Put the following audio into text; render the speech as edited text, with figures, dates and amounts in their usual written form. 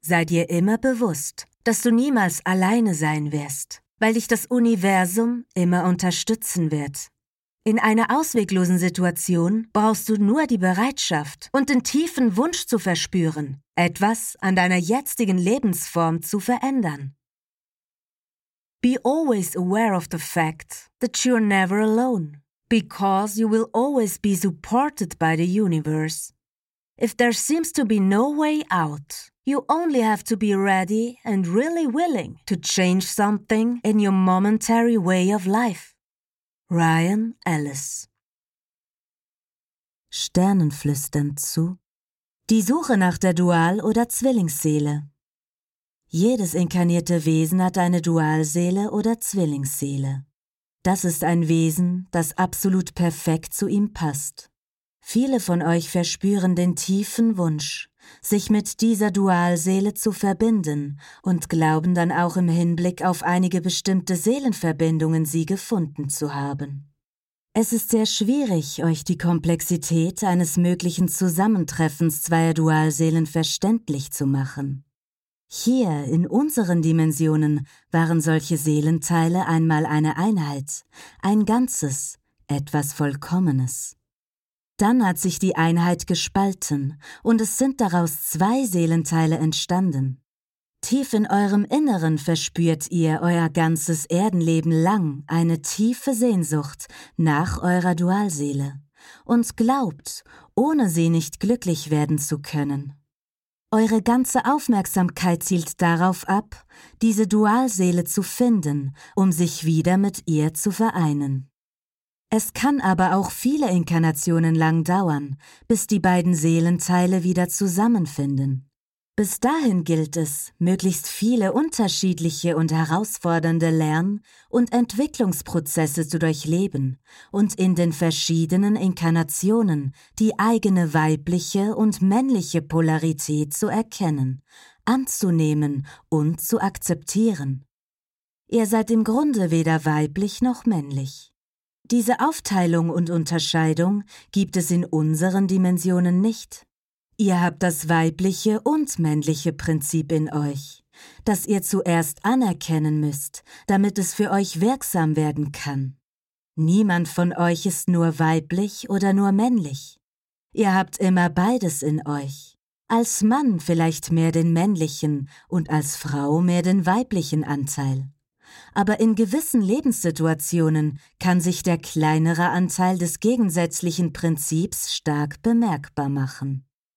sei dir immer bewusst, dass du niemals alleine sein wirst, weil dich das Universum immer unterstützen wird. In einer ausweglosen Situation brauchst du nur die Bereitschaft und den tiefen Wunsch zu verspüren, etwas an deiner jetzigen Lebensform zu verändern. Be always aware of the fact that you're never alone, because you will always be supported by the universe. If there seems to be no way out, you only have to be ready and really willing to change something in your momentary way of life. Ryan Ellis. Sternenflüsternd zu. Die Suche nach der Dual- oder Zwillingsseele. Jedes inkarnierte Wesen hat eine Dualseele oder Zwillingsseele. Das ist ein Wesen, das absolut perfekt zu ihm passt. Viele von euch verspüren den tiefen Wunsch, sich mit dieser Dualseele zu verbinden und glauben dann auch im Hinblick auf einige bestimmte Seelenverbindungen sie gefunden zu haben. Es ist sehr schwierig, euch die Komplexität eines möglichen Zusammentreffens zweier Dualseelen verständlich zu machen. Hier, in unseren Dimensionen, waren solche Seelenteile einmal eine Einheit, ein Ganzes, etwas Vollkommenes. Dann hat sich die Einheit gespalten und es sind daraus zwei Seelenteile entstanden. Tief in eurem Inneren verspürt ihr euer ganzes Erdenleben lang eine tiefe Sehnsucht nach eurer Dualseele und glaubt, ohne sie nicht glücklich werden zu können. Eure ganze Aufmerksamkeit zielt darauf ab, diese Dualseele zu finden, um sich wieder mit ihr zu vereinen. Es kann aber auch viele Inkarnationen lang dauern, bis die beiden Seelenteile wieder zusammenfinden. Bis dahin gilt es, möglichst viele unterschiedliche und herausfordernde Lern- und Entwicklungsprozesse zu durchleben und in den verschiedenen Inkarnationen die eigene weibliche und männliche Polarität zu erkennen, anzunehmen und zu akzeptieren. Ihr seid im Grunde weder weiblich noch männlich. Diese Aufteilung und Unterscheidung gibt es in unseren Dimensionen nicht. Ihr habt das weibliche und männliche Prinzip in euch, das ihr zuerst anerkennen müsst, damit es für euch wirksam werden kann. Niemand von euch ist nur weiblich oder nur männlich. Ihr habt immer beides in euch. Als Mann vielleicht mehr den männlichen und als Frau mehr den weiblichen Anteil. Aber in gewissen Lebenssituationen kann sich der kleinere Anteil des gegensätzlichen Prinzips stark bemerkbar machen.